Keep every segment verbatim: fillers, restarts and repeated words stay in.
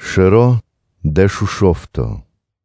Шеро де шушовто.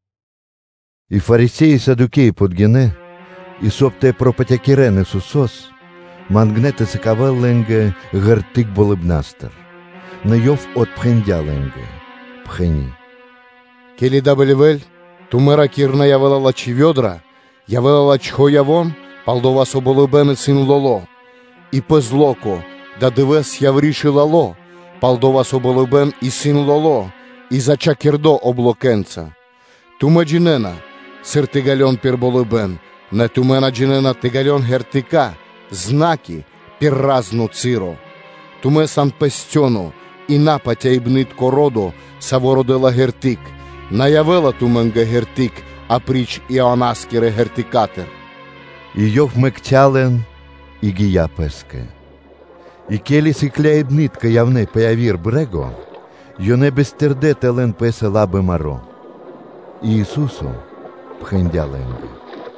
І фарисеї садукеї подгене, і сопте пропатякирене сусос, мангнете сикавелленге гертик болыбнастер. На йов от пхендяленге, пхени. Кели дабелевель, тумера кирна явела чиведра, явела чхоявон, палдова соболыбен сын лоло. І пезлоко, да дивес явріши лало, палдова соболыбен і сын лоло, і зачакердо облокенца. Туме джинена, сир тигальон пірболыбен, не тумена джинена тигальон гертика, знаки пірразну циро. Туме сан пестьоно, і напатя і бнитко родо, савородила гертик, наявела туменге гертик, а пріч іонаскіре гертикатер. І йов мектялен, і гія песке. І келі сикляє бнитка явне появір брего, йоне безтерде телен песе лаби маро. І Ісусу пхендяленге.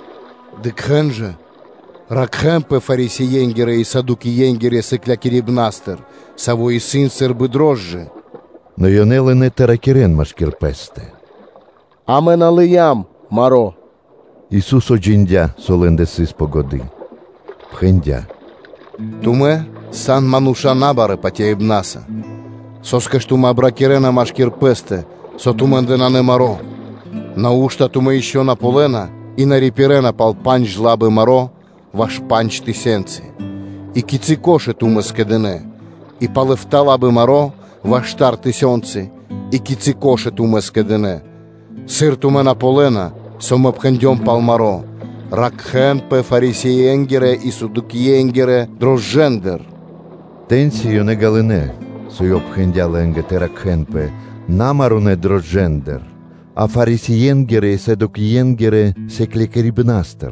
Дикхенже, ракхемпе фарисієнгере і садукієнгере сикля кірібнастер, саво і син серби дрожже. Но йоне лене теракірен машкір песте. Амен алиям, маро. Ісус оджіндя соленде сис погоди. Пхендя. Туме сан мануша набаре патяєбнаса. Соскаш тума бракірена машкір песте, со тумендена не маро. Наушта туме іщо на полена, і на ріпірена пал панч жлаби маро, ваш панч тисенці. І кіці коше туме скедене, і палевта лаби маро, ваш тар тисьонці, і кіці коше туме скедене. Сир туме на полена, соме пхендьом пал маро. Ракхемпе фарисієнгере і судукієнгере дрожжендер. Тенсі йоне галине, сойо пхендяленге теракхенпе, намаруне дрожжендер, а фарисієнгере і седокієнгере секлекерібнастер.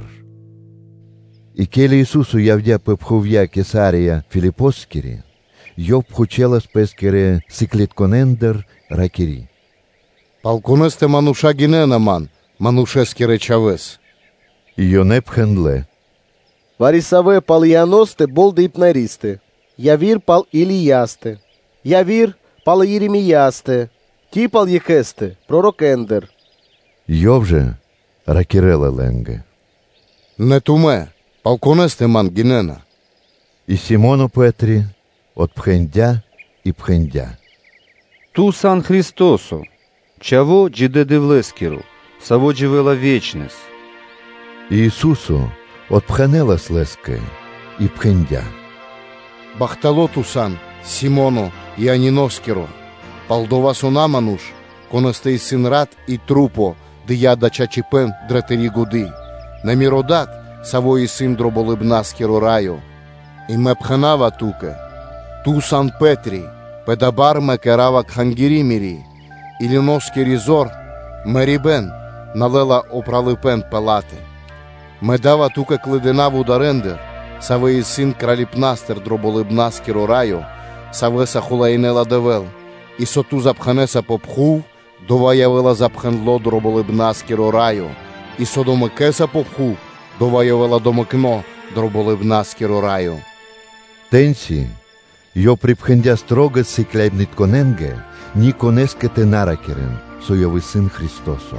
І келі Ісусу явдя пепхов'я Кесарія Філіпоскері, йов пхучела спескере секлетконендер ракері. Палконесте мануша гінена ман, манушескере чавес. І йоне пхендле. Варисаве пал Яносте болде ипнаристе. Явир пал Илиясте. Явир пал Еремиясте. Ті пал Єхесте, пророкендер. Йов же ракіреле ленге. Не туме, палконесте ман гінена. І Сімону Петрі от пхендя і пхендя. Ту сан Христосу, чаво джиде дивлескеру, саво дживела вечнес. І Ісусу от пхенела слеске і пхендя. Бахтало тусан, Сімоно і Аніноскеро. Палдова сона мануш, конестей син рад і трупо, де я дача чіпен дратері гуди. Наміродат, савої син дроболибнаскеро раю. І ме пхенава туке. Ту сан Петрі, педабар ме керава кхангірімірі. І ліноскері зор, мерібен, налела опралипен пелати. Медава туке кледина вударендер, савеї син краліпнастер дроболибнаскеро раю, савеса хулайнела девел. І соту запханеса попхув, дова явила запхенло дроболибнаскеро раю. І содомикеса попхув, дова явила домикно дроболибнаскеро раю. Тенсі йо припхендя строго сикляйбнитконенге, ні конеске те наракерен, сойовий син Христосо.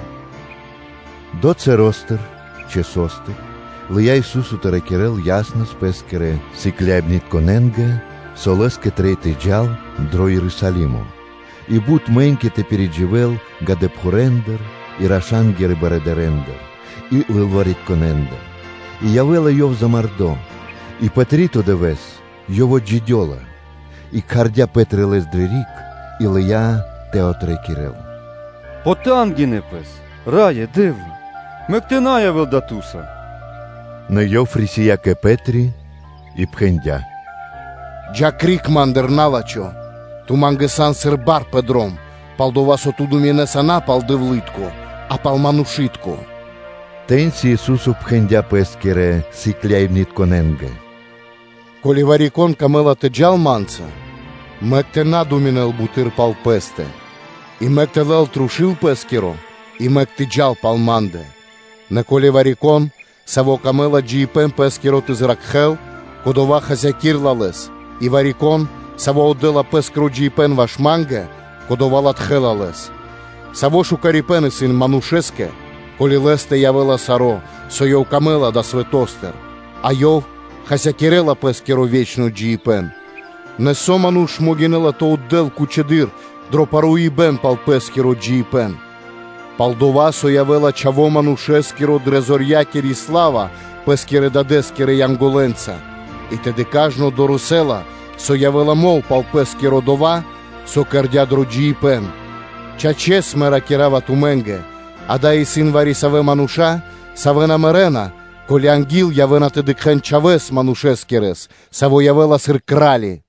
До це ростер, че состер, лия Ісусу теракерел ясно спескере сикляйбнитконенге, солеске трейте джал дро Єрусаліму. І будь меньке те передживел гадепхурендер, і рашангери бередерендер, і лилваритконендер. І явела йов замардо, і Петріто девес, йово джидьола, і кардя Петрелес дрерік, і лия теотрекірел. Потангіне пес, рає дивно, мектина явел датуса. На йов фрісіяке Петрі і пхендя. Джакрік мандер налачо, тумангесан сербар педром, палдова сотуду мінеса напал девлитко, а пал манушитко. Тенсі Ісусу пхендя пескере сикляйбнитконенге. Коли варікон камела те джал манца, мекте надумінел бутир пал песте, і мекте лел трушил пескеро, і мекте джал пал манде. Не коли варікон, саво камела джіпен пескеро ти зракхел, кодова хазякір лалес, і варікон, саво одела пескеро джіпен ваш манге, кодовала тхелалес. Саво шукаріпени син Манушеске, коли лесте явила саро, сойов камела да светостер, а йов хасякерела пескеро вечно джиипен. Несо мануш могинела то уддел кучедир, дропару и бен пал пескеро джиипен. Палдова соявила чаво манушескеро дрезор'якері слава, пескере дадескере янголенца. І теди кажно до русела, соявила мол пал пескеро дова, сокардядро джиипен. Чаче смера керава туменге, а да и син варисаве мануша, савена мерена, коли ангил явена теди кхен чавес манушескерес, саво явела сир крали.